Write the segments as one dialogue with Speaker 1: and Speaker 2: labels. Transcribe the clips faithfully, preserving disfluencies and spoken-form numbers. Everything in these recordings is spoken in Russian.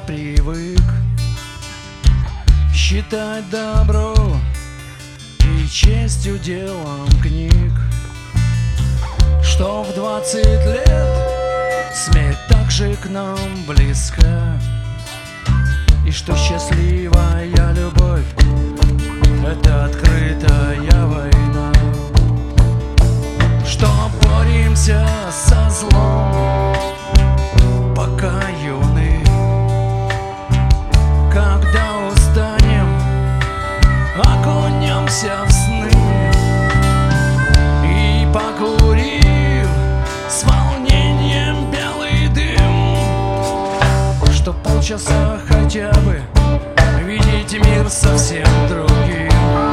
Speaker 1: привык считать добро и честью делом книг, что в двадцать лет смерть так же к нам близка, и что счастливая любовь — это открытая война, что боремся со злом, пока юны. Когда устанем, окунемся в сны, и покурив с волнением белый дым, что полчаса хотя бы видеть мир совсем другим.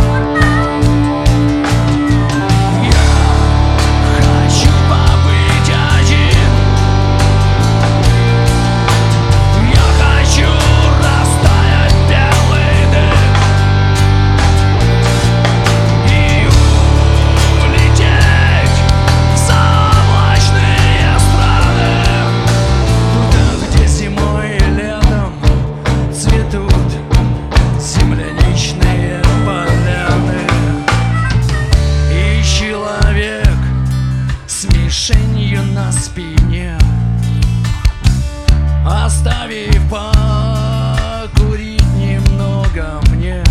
Speaker 1: Мишенью на спине, оставив покурить немного мне,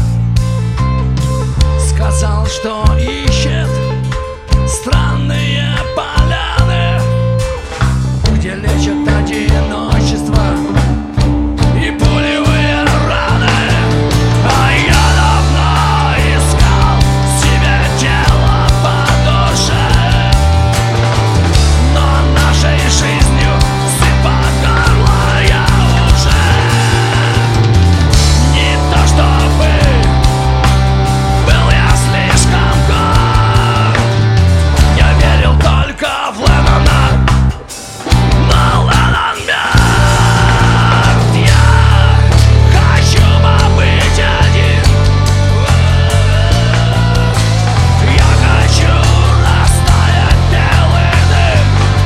Speaker 1: сказал, что ищет странные поляны, где лечат одиночество и пулевые раны. А я давно искал себе тело по душе, жизнью сыпать горло я уже. Не то чтобы был я слишком горд, я верил только в Леннона, но Леннон мертв. Я хочу побыть один, я хочу растаять белый дым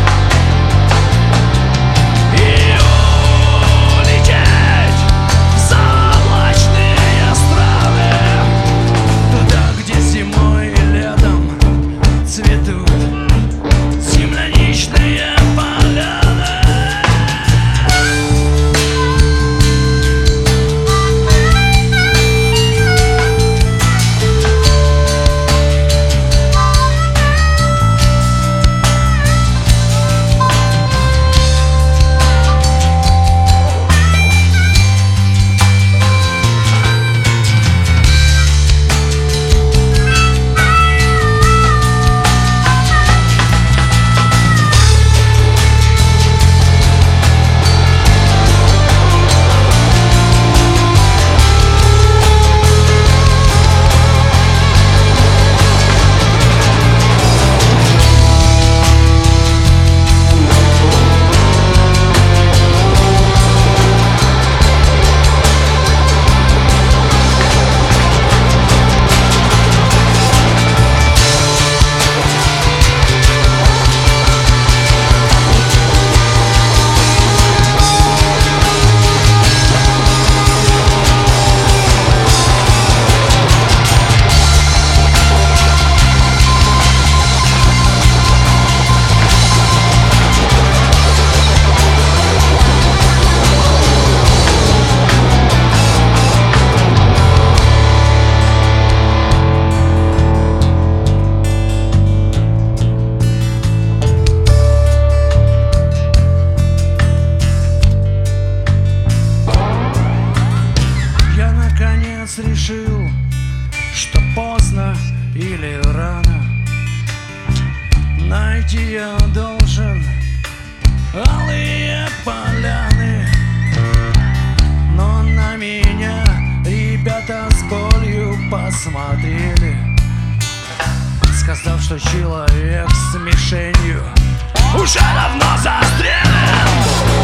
Speaker 1: и улететь в заоблачные страны, туда, где зимой и летом цветут земляничные поляны. Решил, что поздно или рано найти я должен алые поляны, но на меня ребята с болью посмотрели, сказав, что человек с мишенью уже давно застрелен.